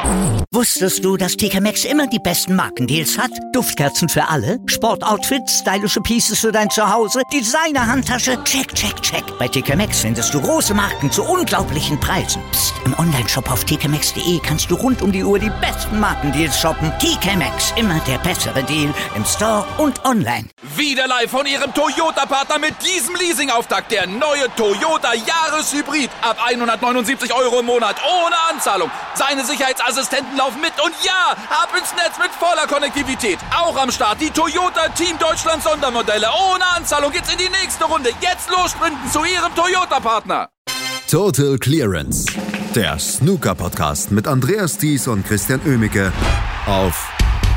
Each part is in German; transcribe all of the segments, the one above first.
Wusstest du, dass TK Maxx immer die besten Markendeals hat? Duftkerzen für alle, Sportoutfits, stylische Pieces für dein Zuhause, Designer-Handtasche, check, check, check. Bei TK Maxx findest du große Marken zu unglaublichen Preisen. Psst. Im Onlineshop auf tkmaxx.de kannst du rund um die Uhr die besten Markendeals shoppen. TK Maxx, immer der bessere Deal im Store und online. Wieder live von Ihrem Toyota-Partner mit diesem Leasing-Auftakt. Der neue Toyota Jahreshybrid. Ab 179 € im Monat. Ohne Anzahlung. Seine Sicherheitsassistenten laufen mit. Und ja, ab ins Netz mit voller Konnektivität. Auch am Start die Toyota Team Deutschland Sondermodelle. Ohne Anzahlung geht's in die nächste Runde. Jetzt los sprinten zu Ihrem Toyota-Partner. Total Clearance. Der Snooker-Podcast mit Andreas Thies und Christian Oemicke auf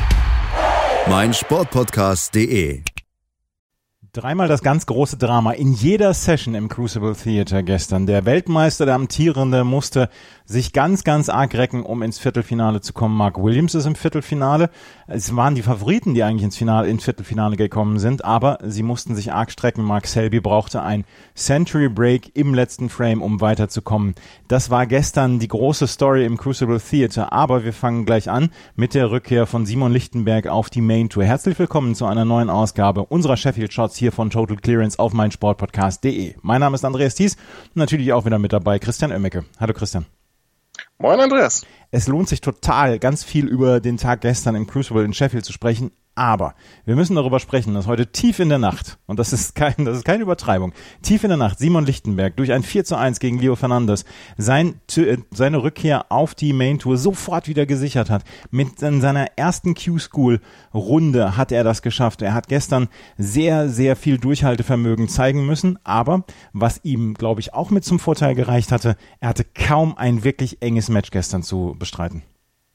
meinsportpodcast.de. Dreimal das ganz große Drama in jeder Session im Crucible Theater gestern. Der Weltmeister, der Amtierende, musste sich ganz, ganz arg recken, um ins Viertelfinale zu kommen. Mark Williams ist im Viertelfinale. Es waren die Favoriten, die eigentlich ins Viertelfinale gekommen sind, aber sie mussten sich arg strecken. Mark Selby brauchte ein Century Break im letzten Frame, um weiterzukommen. Das war gestern die große Story im Crucible Theater, aber wir fangen gleich an mit der Rückkehr von Simon Lichtenberg auf die Main Tour. Herzlich willkommen zu einer neuen Ausgabe unserer Sheffield Shots hier von Total Clearance auf meinsportpodcast.de. Mein Name ist Andreas Thies und natürlich auch wieder mit dabei Christian Oemicke. Hallo Christian. Moin Andreas. Es lohnt sich total, ganz viel über den Tag gestern im Crucible in Sheffield zu sprechen, aber wir müssen darüber sprechen, dass heute tief in der Nacht, und das ist keine Übertreibung, tief in der Nacht Simon Lichtenberg durch ein 4:1 gegen Leo Fernandes seine Rückkehr auf die Main Tour sofort wieder gesichert hat. Mit seiner ersten Q-School-Runde hat er das geschafft. Er hat gestern sehr, sehr viel Durchhaltevermögen zeigen müssen, aber was ihm, glaube ich, auch mit zum Vorteil gereicht hatte, er hatte kaum ein wirklich enges Match gestern zu bestreiten.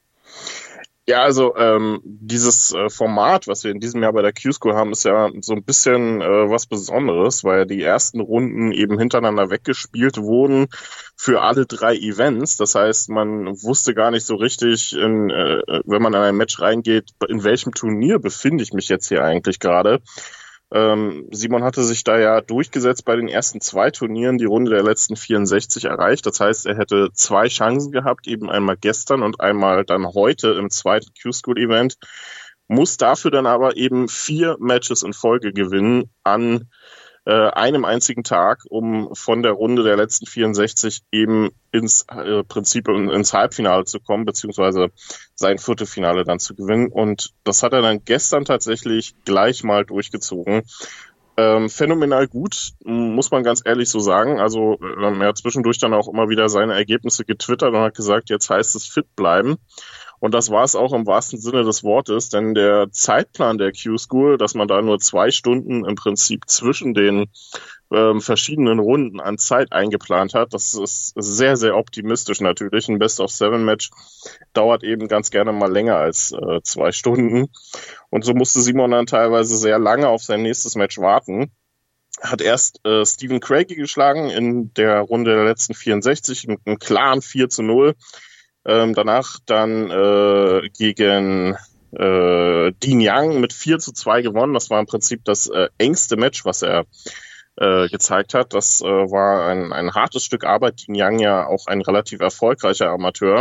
Ja, also dieses Format, was wir in diesem Jahr bei der Q-School haben, ist ja so ein bisschen was Besonderes, weil die ersten Runden eben hintereinander weggespielt wurden für alle 3 Events. Das heißt, man wusste gar nicht so richtig, wenn man in ein Match reingeht, in welchem Turnier befinde ich mich jetzt hier eigentlich gerade. Simon hatte sich da ja durchgesetzt bei den ersten 2 Turnieren, die Runde der letzten 64 erreicht. Das heißt, er hätte 2 Chancen gehabt, eben einmal gestern und einmal dann heute im zweiten Q-School-Event, muss dafür dann aber eben 4 Matches in Folge gewinnen an einem einzigen Tag, um von der Runde der letzten 64 eben ins Halbfinale zu kommen, beziehungsweise sein Viertelfinale dann zu gewinnen. Und das hat er dann gestern tatsächlich gleich mal durchgezogen. Phänomenal gut, muss man ganz ehrlich so sagen. Also er hat zwischendurch dann auch immer wieder seine Ergebnisse getwittert und hat gesagt, jetzt heißt es fit bleiben. Und das war es auch im wahrsten Sinne des Wortes, denn der Zeitplan der Q-School, dass man da nur 2 Stunden im Prinzip zwischen den verschiedenen Runden an Zeit eingeplant hat, das ist sehr, sehr optimistisch natürlich. Ein Best-of-7-Match dauert eben ganz gerne mal länger als 2 Stunden. Und so musste Simon dann teilweise sehr lange auf sein nächstes Match warten. Hat erst Stephen Craigie geschlagen in der Runde der letzten 64 mit einem klaren 4:0. Danach dann gegen Dean Young mit 4:2 gewonnen. Das war im Prinzip das engste Match, was er gezeigt hat. Das war ein hartes Stück Arbeit. Dean Young ja auch ein relativ erfolgreicher Amateur.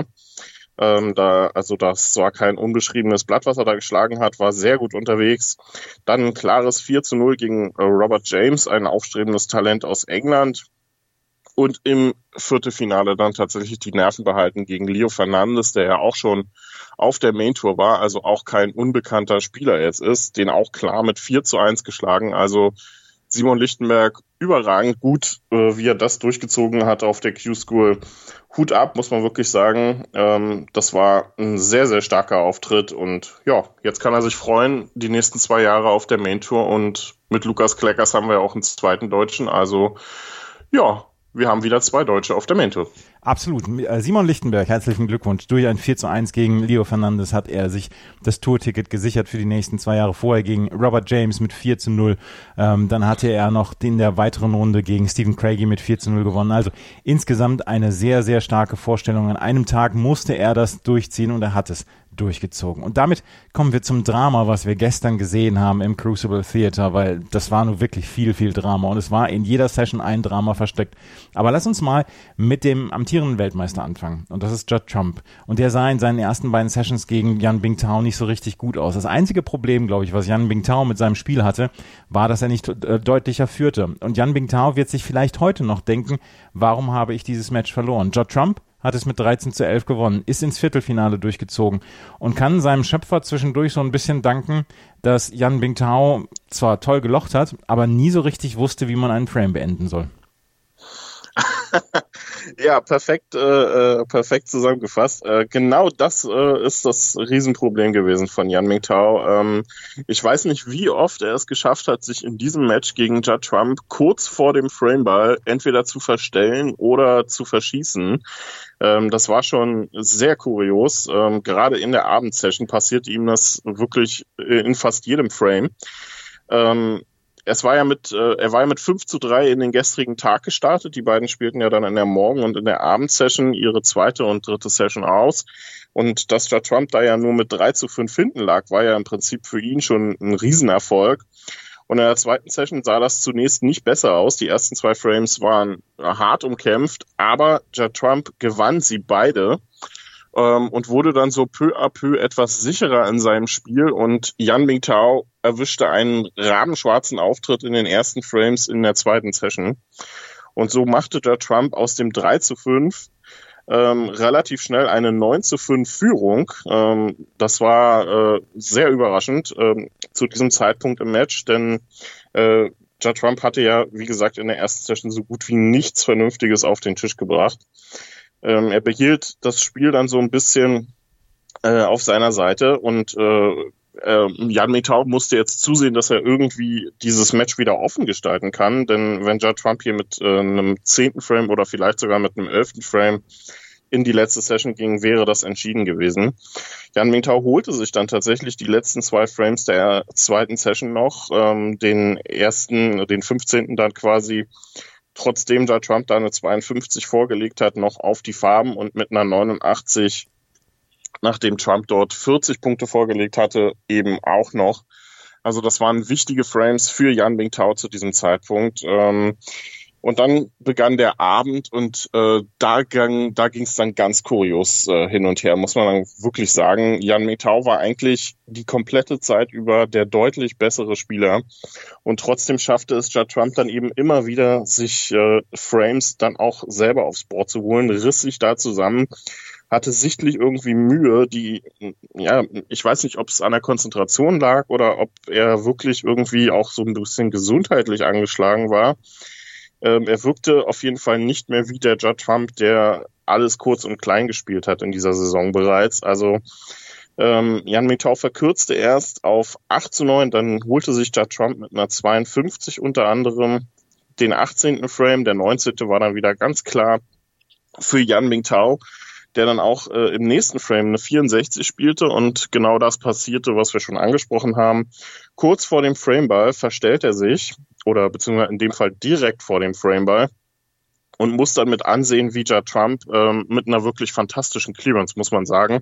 Das war kein unbeschriebenes Blatt, was er da geschlagen hat, war sehr gut unterwegs. Dann ein klares 4:0 gegen Robert James, ein aufstrebendes Talent aus England. Und im Viertelfinale dann tatsächlich die Nerven behalten gegen Leo Fernandes, der ja auch schon auf der Main Tour war, also auch kein unbekannter Spieler jetzt ist, den auch klar mit 4:1 geschlagen. Also Simon Lichtenberg überragend gut, wie er das durchgezogen hat auf der Q-School. Hut ab, muss man wirklich sagen. Das war ein sehr, sehr starker Auftritt und ja, jetzt kann er sich freuen, die nächsten 2 Jahre auf der Main Tour, und mit Lukas Kleckers haben wir ja auch einen zweiten Deutschen. Also ja, wir haben wieder 2 Deutsche auf der Main Tour. Absolut. Simon Lichtenberg, herzlichen Glückwunsch. Durch ein 4:1 gegen Leo Fernandes hat er sich das Tourticket gesichert für die nächsten 2 Jahre. Vorher gegen Robert James mit 4:0. Dann hatte er noch in der weiteren Runde gegen Stephen Craigie mit 4:0 gewonnen. Also insgesamt eine sehr, sehr starke Vorstellung. An einem Tag musste er das durchziehen und er hat es durchgezogen. Und damit kommen wir zum Drama, was wir gestern gesehen haben im Crucible Theater, weil das war nur wirklich viel, viel Drama und es war in jeder Session ein Drama versteckt. Aber lass uns mal mit dem amtierenden amtierenden Weltmeister anfangen. Und das ist Judd Trump. Und der sah in seinen ersten beiden Sessions gegen Yan Bingtao nicht so richtig gut aus. Das einzige Problem, glaube ich, was Yan Bingtao mit seinem Spiel hatte, war, dass er nicht deutlicher führte. Und Yan Bingtao wird sich vielleicht heute noch denken, warum habe ich dieses Match verloren? Judd Trump hat es mit 13-11 gewonnen, ist ins Viertelfinale durchgezogen und kann seinem Schöpfer zwischendurch so ein bisschen danken, dass Yan Bingtao zwar toll gelocht hat, aber nie so richtig wusste, wie man einen Frame beenden soll. Ja, perfekt zusammengefasst. Genau das ist das Riesenproblem gewesen von Yan Bingtao. Ich weiß nicht, wie oft er es geschafft hat, sich in diesem Match gegen Judd Trump kurz vor dem Frameball entweder zu verstellen oder zu verschießen. Das war schon sehr kurios. Gerade in der Abendsession passiert ihm das wirklich in fast jedem Frame. Er war ja mit 5-3 in den gestrigen Tag gestartet. Die beiden spielten ja dann in der Morgen- und in der Abendsession ihre zweite und dritte Session aus. Und dass Judd Trump da ja nur mit 3-5 hinten lag, war ja im Prinzip für ihn schon ein Riesenerfolg. Und in der zweiten Session sah das zunächst nicht besser aus. Die ersten 2 Frames waren hart umkämpft, aber Judd Trump gewann sie beide. Und wurde dann so peu à peu etwas sicherer in seinem Spiel und Yan Bingtao erwischte einen rabenschwarzen Auftritt in den ersten Frames in der zweiten Session. Und so machte Judd Trump aus dem 3-5 relativ schnell eine 9-5 Führung. Das war sehr überraschend zu diesem Zeitpunkt im Match, denn Judd Trump hatte ja, wie gesagt, in der ersten Session so gut wie nichts Vernünftiges auf den Tisch gebracht. Er behielt das Spiel dann so ein bisschen auf seiner Seite und Yan Bingtao musste jetzt zusehen, dass er irgendwie dieses Match wieder offen gestalten kann, denn wenn Judd Trump hier mit einem 10. Frame oder vielleicht sogar mit einem 11. Frame in die letzte Session ging, wäre das entschieden gewesen. Yan Bingtao holte sich dann tatsächlich die letzten 2 Frames der zweiten Session noch, den 15. dann quasi, trotzdem Judd Trump da eine 52 vorgelegt hat, noch auf die Farben und mit einer 89, nachdem Trump dort 40 Punkte vorgelegt hatte, eben auch noch. Also das waren wichtige Frames für Yan Bingtao zu diesem Zeitpunkt. Und dann begann der Abend und da ging es dann ganz kurios hin und her, muss man dann wirklich sagen. Yan Bingtao war eigentlich die komplette Zeit über der deutlich bessere Spieler und trotzdem schaffte es Judd Trump dann eben immer wieder, sich Frames dann auch selber aufs Board zu holen, riss sich da zusammen, hatte sichtlich irgendwie Mühe, ich weiß nicht, ob es an der Konzentration lag oder ob er wirklich irgendwie auch so ein bisschen gesundheitlich angeschlagen war. Er wirkte auf jeden Fall nicht mehr wie der Judd Trump, der alles kurz und klein gespielt hat in dieser Saison bereits. Also Yan Bingtao verkürzte erst auf 8-9, dann holte sich Judd Trump mit einer 52 unter anderem den 18. Frame. Der 19. war dann wieder ganz klar für Yan Bingtao, der dann auch im nächsten Frame eine 64 spielte und genau das passierte, was wir schon angesprochen haben. Kurz vor dem Frameball verstellt er sich, oder beziehungsweise in dem Fall direkt vor dem Frameball, und muss dann mit ansehen, wie Judd Trump mit einer wirklich fantastischen Clearance, muss man sagen,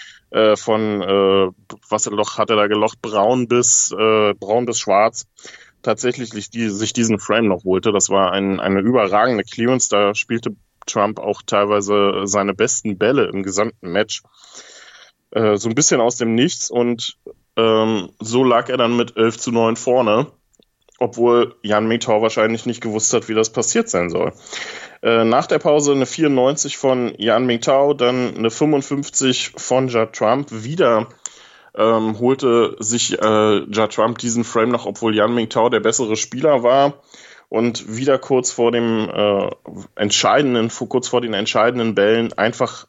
was hat er da gelocht, braun bis schwarz, tatsächlich sich diesen Frame noch holte. Das war eine überragende Clearance, da spielte Trump auch teilweise seine besten Bälle im gesamten Match. So ein bisschen aus dem Nichts und so lag er dann mit 11-9 vorne, obwohl Yan Bingtao wahrscheinlich nicht gewusst hat, wie das passiert sein soll. Nach der Pause eine 94 von Yan Bingtao, dann eine 55 von Judd Trump. Wieder holte sich Judd Trump diesen Frame noch, obwohl Yan Bingtao der bessere Spieler war. Und wieder kurz vor den entscheidenden Bällen einfach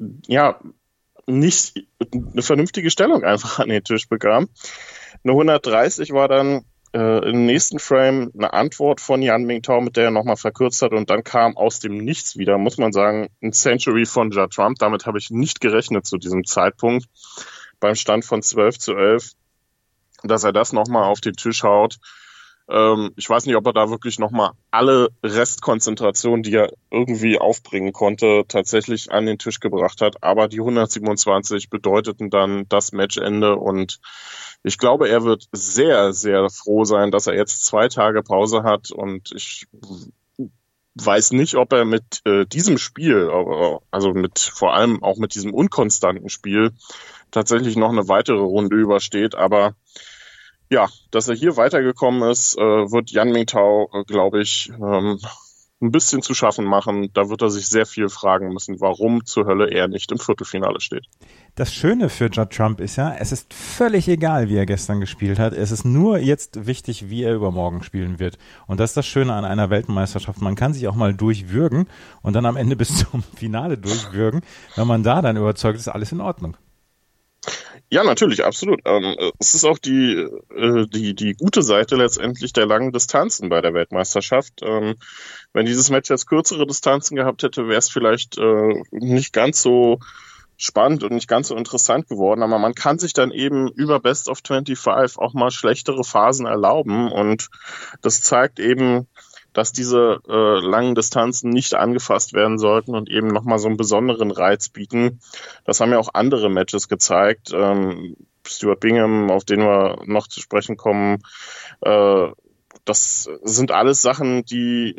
nicht eine vernünftige Stellung einfach an den Tisch bekam. Eine 130 war dann im nächsten Frame eine Antwort von Yan Bingtao, mit der er nochmal verkürzt hat, und dann kam aus dem Nichts wieder, muss man sagen, ein Century von Judd Trump. Damit habe ich nicht gerechnet zu diesem Zeitpunkt, beim Stand von 12-11, dass er das nochmal auf den Tisch haut. Ich weiß nicht, ob er da wirklich nochmal alle Restkonzentration, die er irgendwie aufbringen konnte, tatsächlich an den Tisch gebracht hat. Aber die 127 bedeuteten dann das Matchende und ich glaube, er wird sehr, sehr froh sein, dass er jetzt 2 Tage Pause hat und ich weiß nicht, ob er mit diesem Spiel, also vor allem auch mit diesem unkonstanten Spiel, tatsächlich noch eine weitere Runde übersteht. Aber ja, dass er hier weitergekommen ist, wird Yan Mingtao, glaube ich, ein bisschen zu schaffen machen. Da wird er sich sehr viel fragen müssen, warum zur Hölle er nicht im Viertelfinale steht. Das Schöne für Judd Trump ist ja, es ist völlig egal, wie er gestern gespielt hat. Es ist nur jetzt wichtig, wie er übermorgen spielen wird. Und das ist das Schöne an einer Weltmeisterschaft. Man kann sich auch mal durchwürgen und dann am Ende bis zum Finale durchwürgen. Wenn man da dann überzeugt ist, alles in Ordnung. Ja, natürlich, absolut. Es ist auch die gute Seite letztendlich der langen Distanzen bei der Weltmeisterschaft. Wenn dieses Match jetzt kürzere Distanzen gehabt hätte, wäre es vielleicht nicht ganz so spannend und nicht ganz so interessant geworden. Aber man kann sich dann eben über Best of 25 auch mal schlechtere Phasen erlauben. Und das zeigt eben, dass diese langen Distanzen nicht angefasst werden sollten und eben nochmal so einen besonderen Reiz bieten. Das haben ja auch andere Matches gezeigt. Stuart Bingham, auf den wir noch zu sprechen kommen, das sind alles Sachen, die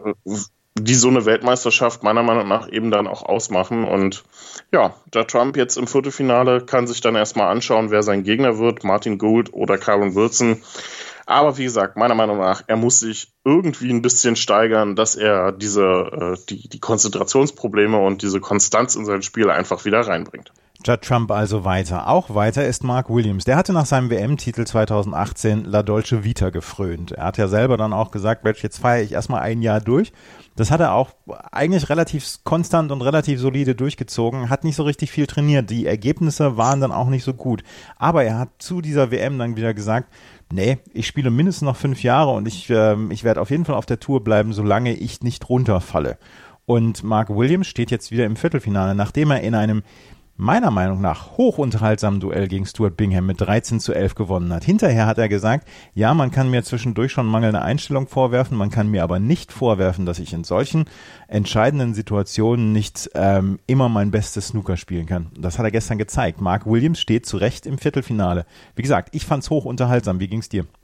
so eine Weltmeisterschaft meiner Meinung nach eben dann auch ausmachen. Und ja, der Trump jetzt im Viertelfinale kann sich dann erstmal anschauen, wer sein Gegner wird, Martin Gould oder Kyron Wilson. Aber wie gesagt, meiner Meinung nach, er muss sich irgendwie ein bisschen steigern, dass er die Konzentrationsprobleme und diese Konstanz in sein Spiel einfach wieder reinbringt. Judd Trump also weiter. Auch weiter ist Mark Williams. Der hatte nach seinem WM-Titel 2018 La Dolce Vita gefrönt. Er hat ja selber dann auch gesagt, Mensch, jetzt feiere ich erstmal ein Jahr durch. Das hat er auch eigentlich relativ konstant und relativ solide durchgezogen, hat nicht so richtig viel trainiert. Die Ergebnisse waren dann auch nicht so gut. Aber er hat zu dieser WM dann wieder gesagt, nee, ich spiele mindestens noch 5 Jahre und ich werde auf jeden Fall auf der Tour bleiben, solange ich nicht runterfalle. Und Mark Williams steht jetzt wieder im Viertelfinale, nachdem er in einem meiner Meinung nach hochunterhaltsamen Duell gegen Stuart Bingham mit 13:11 gewonnen hat. Hinterher hat er gesagt, ja, man kann mir zwischendurch schon mangelnde Einstellung vorwerfen, man kann mir aber nicht vorwerfen, dass ich in solchen entscheidenden Situationen nicht immer mein bestes Snooker spielen kann. Das hat er gestern gezeigt. Mark Williams steht zu Recht im Viertelfinale. Wie gesagt, ich fand's hochunterhaltsam. Wie ging's dir?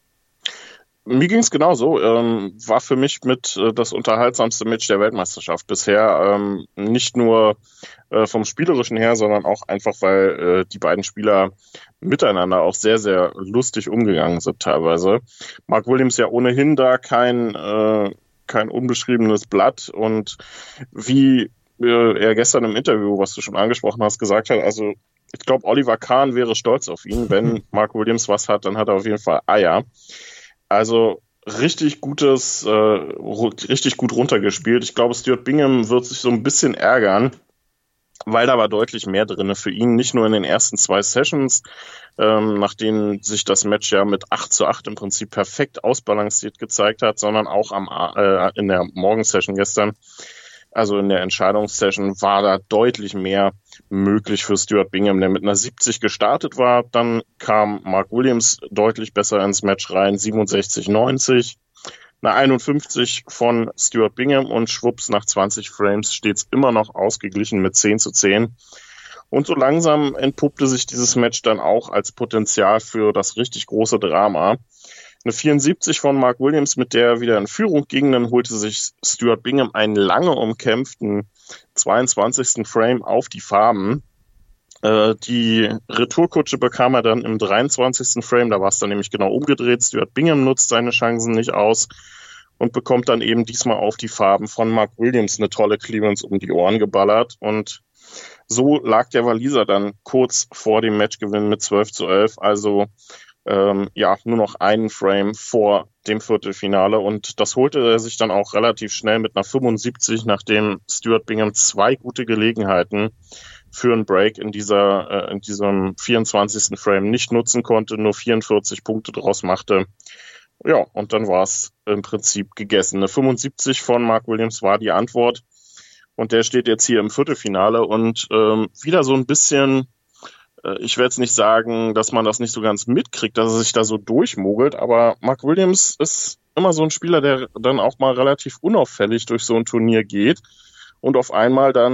Mir ging es genauso. War für mich mit das unterhaltsamste Match der Weltmeisterschaft bisher. Nicht nur vom Spielerischen her, sondern auch einfach, weil die beiden Spieler miteinander auch sehr, sehr lustig umgegangen sind teilweise. Mark Williams ja ohnehin da kein unbeschriebenes Blatt. Und wie er gestern im Interview, was du schon angesprochen hast, gesagt hat, also ich glaube, Oliver Kahn wäre stolz auf ihn. Wenn Mark Williams was hat, dann hat er auf jeden Fall Eier. Also richtig gut runtergespielt. Ich glaube, Stuart Bingham wird sich so ein bisschen ärgern, weil da war deutlich mehr drin für ihn. Nicht nur in den ersten 2 Sessions, nach denen sich das Match ja mit 8:8 im Prinzip perfekt ausbalanciert gezeigt hat, sondern auch in der Morgensession gestern, also in der Entscheidungssession, war da deutlich mehr möglich für Stuart Bingham, der mit einer 70 gestartet war. Dann kam Mark Williams deutlich besser ins Match rein, 67:90. Eine 51 von Stuart Bingham und schwupps, nach 20 Frames steht's immer noch ausgeglichen mit 10:10. Und so langsam entpuppte sich dieses Match dann auch als Potenzial für das richtig große Drama. Eine 74 von Mark Williams, mit der er wieder in Führung ging, dann holte sich Stuart Bingham einen lange umkämpften 22. Frame auf die Farben. Die Retourkutsche bekam er dann im 23. Frame, da war es dann nämlich genau umgedreht. Stuart Bingham nutzt seine Chancen nicht aus und bekommt dann eben diesmal auf die Farben von Mark Williams eine tolle Clearance um die Ohren geballert. Und so lag der Waliser dann kurz vor dem Matchgewinn mit 12:11, also nur noch einen Frame vor dem Viertelfinale, und das holte er sich dann auch relativ schnell mit einer 75, nachdem Stuart Bingham 2 gute Gelegenheiten für einen Break in diesem 24. Frame nicht nutzen konnte, nur 44 Punkte draus machte. Ja, und dann war es im Prinzip gegessen. Eine 75 von Mark Williams war die Antwort, und der steht jetzt hier im Viertelfinale und wieder so ein bisschen, ich werde jetzt nicht sagen, dass man das nicht so ganz mitkriegt, dass er sich da so durchmogelt, aber Mark Williams ist immer so ein Spieler, der dann auch mal relativ unauffällig durch so ein Turnier geht und auf einmal dann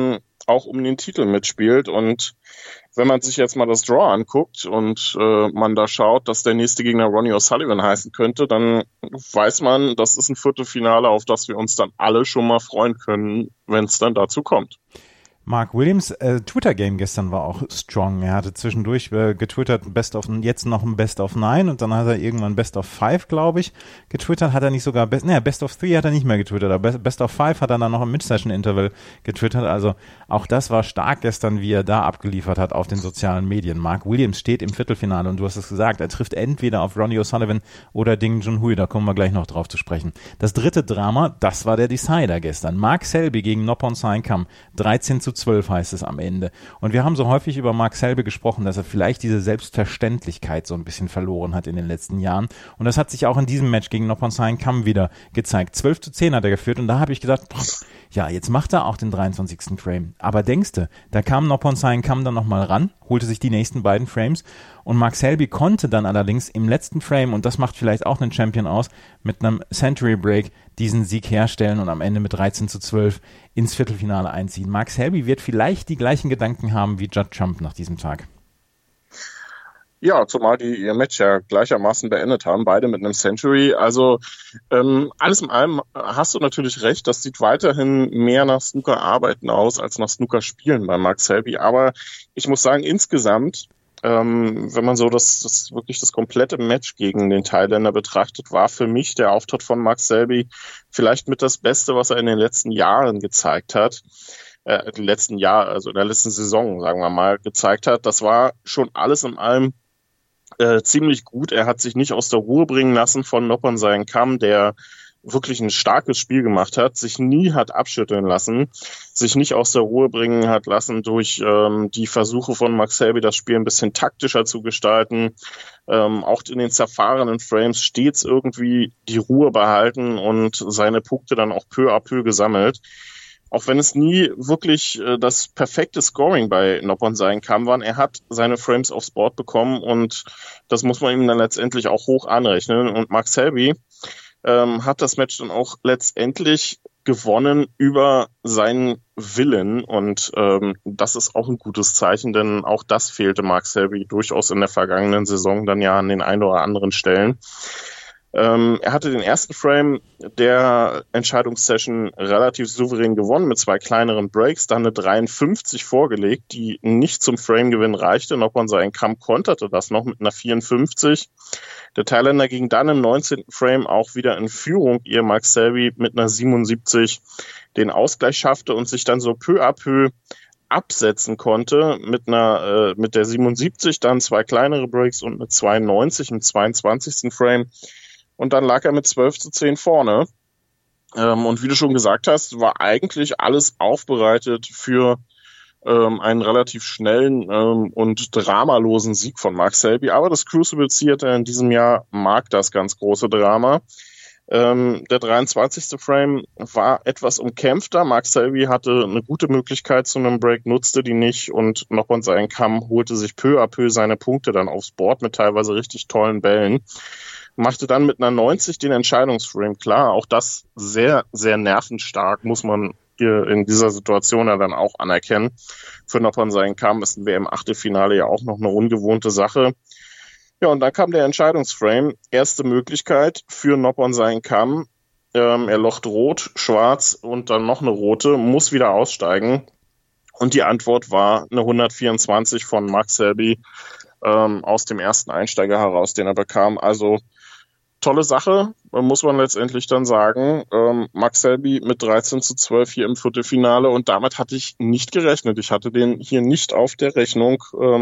auch um den Titel mitspielt. Und wenn man sich jetzt mal das Draw anguckt und man da schaut, dass der nächste Gegner Ronnie O'Sullivan heißen könnte, dann weiß man, das ist ein Viertelfinale, auf das wir uns dann alle schon mal freuen können, wenn es dann dazu kommt. Mark Williams, Twitter-Game gestern war auch strong. Er hatte zwischendurch getwittert, jetzt noch ein Best of 9 und dann hat er irgendwann Best of 5, glaube ich, getwittert. Hat er nicht sogar, Best of 3 hat er nicht mehr getwittert, aber Best of 5 hat er dann noch im Mid-Session-Interval getwittert. Also auch das war stark gestern, wie er da abgeliefert hat auf den sozialen Medien. Mark Williams steht im Viertelfinale und du hast es gesagt, er trifft entweder auf Ronnie O'Sullivan oder Ding Junhui, da kommen wir gleich noch drauf zu sprechen. Das dritte Drama, das war der Decider gestern. Mark Selby gegen Noppon Saengkham, 13:12 heißt es am Ende. Und wir haben so häufig über Mark Selby gesprochen, dass er vielleicht diese Selbstverständlichkeit so ein bisschen verloren hat in den letzten Jahren. Und das hat sich auch in diesem Match gegen Noppon Saengkham wieder gezeigt. 12:10 hat er geführt und da habe ich gedacht, ja, jetzt macht er auch den 23. Frame. Aber denkste, da kam Noppon Saengkham dann nochmal ran, holte sich die nächsten beiden Frames und Mark Selby konnte dann allerdings im letzten Frame, und das macht vielleicht auch einen Champion aus, mit einem Century Break diesen Sieg herstellen und am Ende mit 13:12 ins Viertelfinale einziehen. Mark Selby wird vielleicht die gleichen Gedanken haben wie Judd Trump nach diesem Tag. Ja, zumal die ihr Match ja gleichermaßen beendet haben, beide mit einem Century. Also alles in allem hast du natürlich recht, das sieht weiterhin mehr nach Snooker-Arbeiten aus als nach Snooker-Spielen bei Mark Selby. Aber ich muss sagen, insgesamt, wenn man so das wirklich das komplette Match gegen den Thailänder betrachtet, war für mich der Auftritt von Mark Selby vielleicht mit das Beste, was er in den letzten Jahren gezeigt hat. Also in der letzten Saison, sagen wir mal, gezeigt hat. Das war schon alles in allem ziemlich gut. Er hat sich nicht aus der Ruhe bringen lassen von Noppon Saengkham, der wirklich ein starkes Spiel gemacht hat, sich nie hat abschütteln lassen, sich nicht aus der Ruhe bringen hat lassen durch die Versuche von Mark Selby, das Spiel ein bisschen taktischer zu gestalten, auch in den zerfahrenen Frames stets irgendwie die Ruhe behalten und seine Punkte dann auch peu à peu gesammelt. Auch wenn es nie wirklich das perfekte Scoring bei Noppon Saengkham war, er hat seine Frames aufs Board bekommen und das muss man ihm dann letztendlich auch hoch anrechnen. Und Mark Selby hat das Match dann auch letztendlich gewonnen über seinen Willen und das ist auch ein gutes Zeichen, denn auch das fehlte Mark Selby durchaus in der vergangenen Saison dann ja an den ein oder anderen Stellen. Er hatte den ersten Frame der Entscheidungssession relativ souverän gewonnen mit 2 kleineren Breaks, dann eine 53 vorgelegt, die nicht zum Frame-Gewinn reichte. Noppon Saengkham konterte das noch mit einer 54. Der Thailänder ging dann im 19. Frame auch wieder in Führung, ehe Mark Selby mit einer 77 den Ausgleich schaffte und sich dann so peu à peu absetzen konnte mit der 77, dann 2 kleinere Breaks und eine 92 im 22. Frame. Und dann lag er mit 12:10 vorne. Und wie du schon gesagt hast, war eigentlich alles aufbereitet für einen relativ schnellen und dramalosen Sieg von Mark Selby. Aber das Crucible Theatre in diesem Jahr mag das ganz große Drama. Der 23. Frame war etwas umkämpfter. Mark Selby hatte eine gute Möglichkeit zu einem Break, nutzte die nicht und Noppon Saengkham holte sich peu à peu seine Punkte dann aufs Board mit teilweise richtig tollen Bällen. Machte dann mit einer 90 den Entscheidungsframe klar. Auch das sehr, sehr nervenstark, muss man hier in dieser Situation ja dann auch anerkennen. Für Noppon Saengkham ist ein WM-Achtelfinale ja auch noch eine ungewohnte Sache. Ja, und dann kam der Entscheidungsframe. Erste Möglichkeit für Noppon Saengkham. Er locht rot, schwarz und dann noch eine rote, muss wieder aussteigen. Und die Antwort war eine 124 von Mark Selby aus dem ersten Einsteiger heraus, den er bekam. Also tolle Sache, muss man letztendlich dann sagen. Mark Selby mit 13:12 hier im Viertelfinale und damit hatte ich nicht gerechnet. Ich hatte den hier nicht auf der Rechnung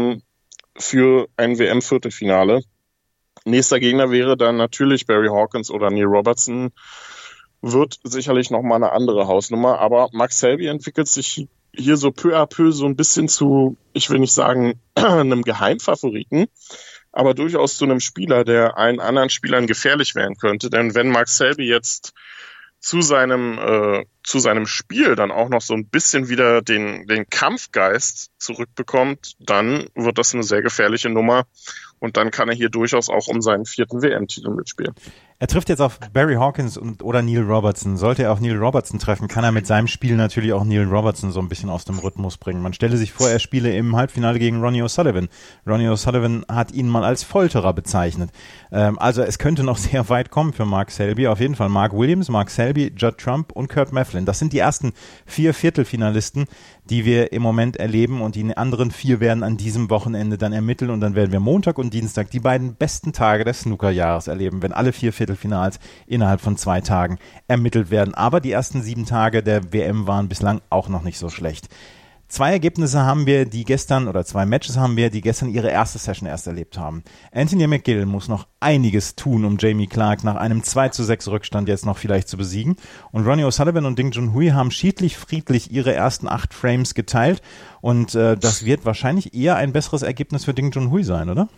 für ein WM-Viertelfinale. Nächster Gegner wäre dann natürlich Barry Hawkins oder Neil Robertson. Wird sicherlich nochmal eine andere Hausnummer, aber Mark Selby entwickelt sich hier so peu à peu so ein bisschen zu, ich will nicht sagen, einem Geheimfavoriten, aber durchaus zu einem Spieler, der allen anderen Spielern gefährlich werden könnte. Denn wenn Mark Selby jetzt zu seinem zu seinem Spiel dann auch noch so ein bisschen wieder den Kampfgeist zurückbekommt, dann wird das eine sehr gefährliche Nummer. Und dann kann er hier durchaus auch um seinen 4. WM-Titel mitspielen. Er trifft jetzt auf Barry Hawkins oder Neil Robertson. Sollte er auf Neil Robertson treffen, kann er mit seinem Spiel natürlich auch Neil Robertson so ein bisschen aus dem Rhythmus bringen. Man stelle sich vor, er spiele im Halbfinale gegen Ronnie O'Sullivan. Ronnie O'Sullivan hat ihn mal als Folterer bezeichnet. Also es könnte noch sehr weit kommen für Mark Selby. Auf jeden Fall Mark Williams, Mark Selby, Judd Trump und Kurt Mefflin. Das sind die ersten 4 Viertelfinalisten, die wir im Moment erleben, und die anderen 4 werden an diesem Wochenende dann ermitteln, und dann werden wir Montag und Dienstag die beiden besten Tage des Snookerjahres erleben, wenn alle 4 Viertelfinals innerhalb von 2 Tagen ermittelt werden. Aber die ersten 7 Tage der WM waren bislang auch noch nicht so schlecht. 2 Ergebnisse haben wir, die gestern, oder 2 Matches haben wir, die gestern ihre erste Session erst erlebt haben. Anthony McGill muss noch einiges tun, um Jamie Clark nach einem 2:6 Rückstand jetzt noch vielleicht zu besiegen. Und Ronnie O'Sullivan und Ding Junhui haben schiedlich-friedlich ihre ersten 8 Frames geteilt. Und das wird wahrscheinlich eher ein besseres Ergebnis für Ding Junhui sein, oder?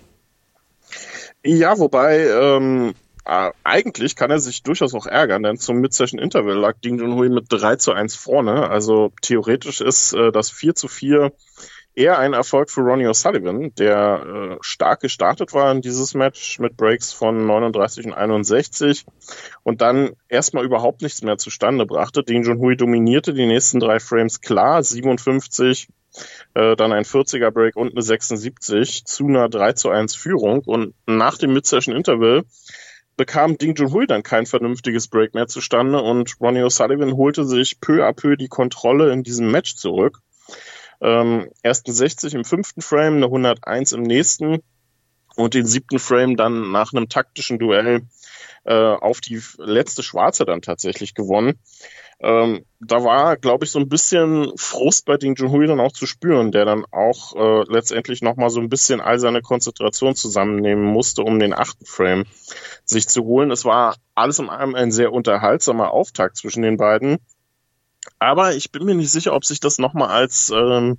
Ja, wobei eigentlich kann er sich durchaus auch ärgern, denn zum Mid-Session-Interval lag Ding Junhui mit 3:1 vorne. Also theoretisch ist das 4:4 eher ein Erfolg für Ronnie O'Sullivan, der stark gestartet war in dieses Match mit Breaks von 39 und 61 und dann erstmal überhaupt nichts mehr zustande brachte. Ding Junhui dominierte die nächsten 3 Frames klar, 57, dann ein 40er Break und eine 76 zu einer 3:1 Führung, und nach dem Mid-Session-Interval bekam Ding Junhui dann kein vernünftiges Break mehr zustande, und Ronnie O'Sullivan holte sich peu à peu die Kontrolle in diesem Match zurück. Erst eine 60 im 5. Frame, eine 101 im nächsten und den 7. Frame dann nach einem taktischen Duell auf die letzte Schwarze dann tatsächlich gewonnen. Da war, glaube ich, so ein bisschen Frust bei Ding Junhui dann auch zu spüren, der dann auch letztendlich nochmal so ein bisschen all seine Konzentration zusammennehmen musste, um den 8. Frame sich zu holen. Es war alles in allem ein sehr unterhaltsamer Auftakt zwischen den beiden. Aber ich bin mir nicht sicher, ob sich das nochmal als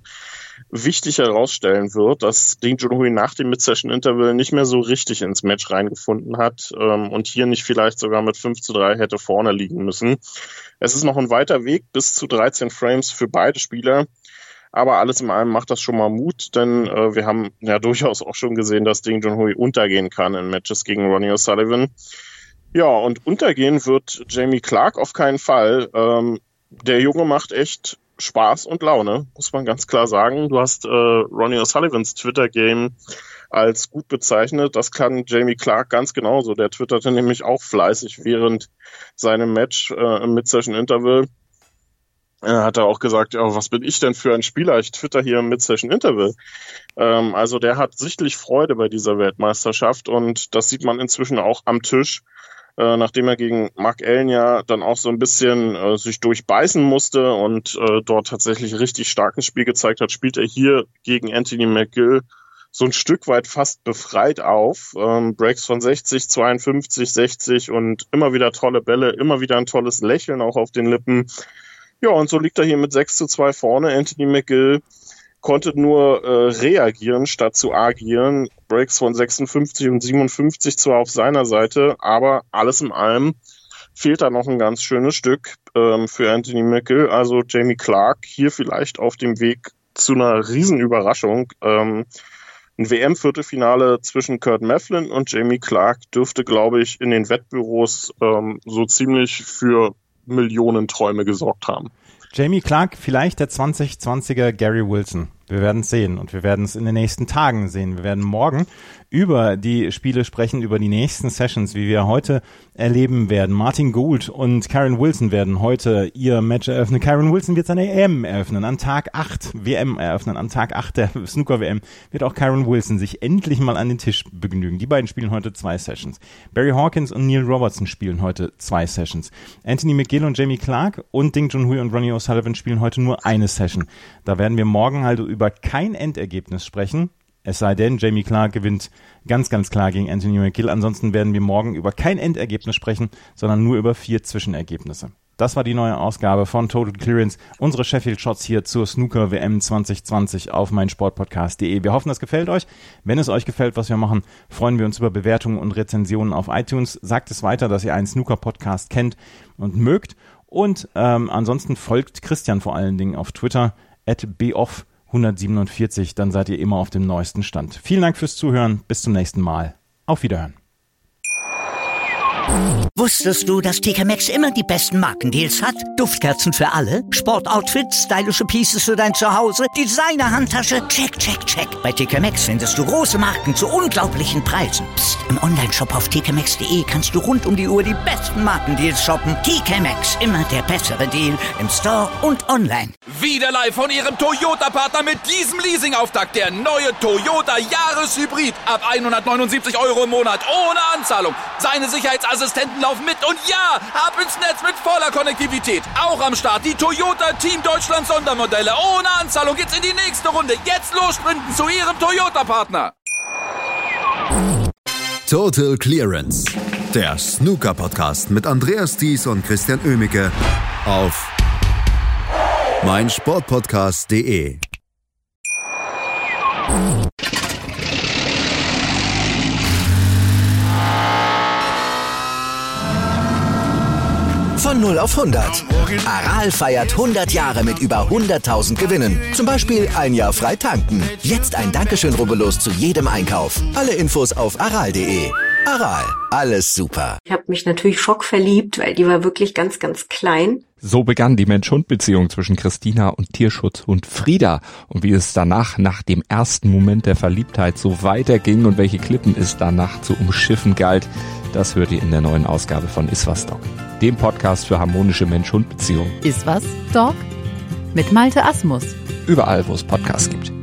wichtig herausstellen wird, dass Ding Junhui nach dem Mid-Session-Interval nicht mehr so richtig ins Match reingefunden hat und hier nicht vielleicht sogar mit 5:3 hätte vorne liegen müssen. Es ist noch ein weiter Weg bis zu 13 Frames für beide Spieler, aber alles in allem macht das schon mal Mut, denn wir haben ja durchaus auch schon gesehen, dass Ding Junhui untergehen kann in Matches gegen Ronnie O'Sullivan. Ja, und untergehen wird Jamie Clark auf keinen Fall. Der Junge macht echt Spaß und Laune, muss man ganz klar sagen. Du hast Ronnie O'Sullivans Twitter-Game als gut bezeichnet. Das kann Jamie Clark ganz genauso. Der twitterte nämlich auch fleißig während seinem Match im Mid-Session-Interval. Hat er auch gesagt, ja, was bin ich denn für ein Spieler? Ich twitter hier im Mid-Session-Interval. Also der hat sichtlich Freude bei dieser Weltmeisterschaft, und das sieht man inzwischen auch am Tisch. Nachdem er gegen Mark Allen ja dann auch so ein bisschen sich durchbeißen musste und dort tatsächlich richtig starkes Spiel gezeigt hat, spielt er hier gegen Anthony McGill so ein Stück weit fast befreit auf. Breaks von 60, 52, 60 und immer wieder tolle Bälle, immer wieder ein tolles Lächeln auch auf den Lippen. Ja, und so liegt er hier mit 6:2 vorne. Anthony McGill konnte nur reagieren statt zu agieren. Breaks von 56 und 57 zwar auf seiner Seite, aber alles in allem fehlt da noch ein ganz schönes Stück für Anthony McGill. Also Jamie Clark hier vielleicht auf dem Weg zu einer Riesenüberraschung. Ein WM-Viertelfinale zwischen Kurt Mefflin und Jamie Clark dürfte, glaube ich, in den Wettbüros so ziemlich für Millionenträume gesorgt haben. Jamie Clark, vielleicht der 2020er Gary Wilson. Wir werden es sehen, und wir werden es in den nächsten Tagen sehen. Wir werden morgen über die Spiele sprechen, über die nächsten Sessions, wie wir heute erleben werden. Martin Gould und Karen Wilson werden heute ihr Match eröffnen. Karen Wilson wird seine EM eröffnen, an Tag 8 WM eröffnen. An Tag 8 der Snooker-WM wird auch Karen Wilson sich endlich mal an den Tisch begnügen. Die beiden spielen heute 2 Sessions. Barry Hawkins und Neil Robertson spielen heute 2 Sessions. Anthony McGill und Jamie Clark und Ding Junhui und Ronnie O'Sullivan spielen heute nur eine Session. Da werden wir morgen halt über kein Endergebnis sprechen. Es sei denn, Jamie Clark gewinnt ganz, ganz klar gegen Anthony McGill. Ansonsten werden wir morgen über kein Endergebnis sprechen, sondern nur über 4 Zwischenergebnisse. Das war die neue Ausgabe von Total Clearance. Unsere Sheffield Shots hier zur Snooker WM 2020 auf meinsportpodcast.de. Wir hoffen, es gefällt euch. Wenn es euch gefällt, was wir machen, freuen wir uns über Bewertungen und Rezensionen auf iTunes. Sagt es weiter, dass ihr einen Snooker-Podcast kennt und mögt. Und ansonsten folgt Christian vor allen Dingen auf Twitter @boff147, dann seid ihr immer auf dem neuesten Stand. Vielen Dank fürs Zuhören, bis zum nächsten Mal. Auf Wiederhören. Wusstest du, dass TK Maxx immer die besten Markendeals hat? Duftkerzen für alle, Sportoutfits, stylische Pieces für dein Zuhause, Designer-Handtasche, check, check, check. Bei TK Maxx findest du große Marken zu unglaublichen Preisen. Psst. Im Onlineshop auf tkmaxx.de kannst du rund um die Uhr die besten Markendeals shoppen. TK Maxx, immer der bessere Deal im Store und online. Wieder live von Ihrem Toyota-Partner mit diesem Leasing-Auftakt. Der neue Toyota Jahreshybrid. Ab 179 € im Monat. Ohne Anzahlung. Seine Sicherheitsassistenten laufen mit. Und ja, ab ins Netz mit voller Konnektivität. Auch am Start die Toyota Team Deutschland Sondermodelle. Ohne Anzahlung geht's in die nächste Runde. Jetzt los sprinten zu Ihrem Toyota-Partner. Total Clearance. Der Snooker-Podcast mit Andreas Thies und Christian Oemicke auf meinsportpodcast.de. Von 0 auf 100. Aral feiert 100 Jahre mit über 100.000 Gewinnen. Zum Beispiel ein Jahr frei tanken. Jetzt ein Dankeschön, rubbellos zu jedem Einkauf. Alle Infos auf aral.de. Aral, alles super. Ich habe mich natürlich schockverliebt, weil die war wirklich ganz, ganz klein. So begann die Mensch-Hund-Beziehung zwischen Christina und Tierschutzhund Frieda. Und wie es danach, nach dem ersten Moment der Verliebtheit, so weiterging und welche Klippen es danach zu umschiffen galt, das hört ihr in der neuen Ausgabe von Iswas Dog, dem Podcast für harmonische Mensch-Hund-Beziehungen. Iswas Dog mit Malte Asmus. Überall, wo es Podcasts gibt.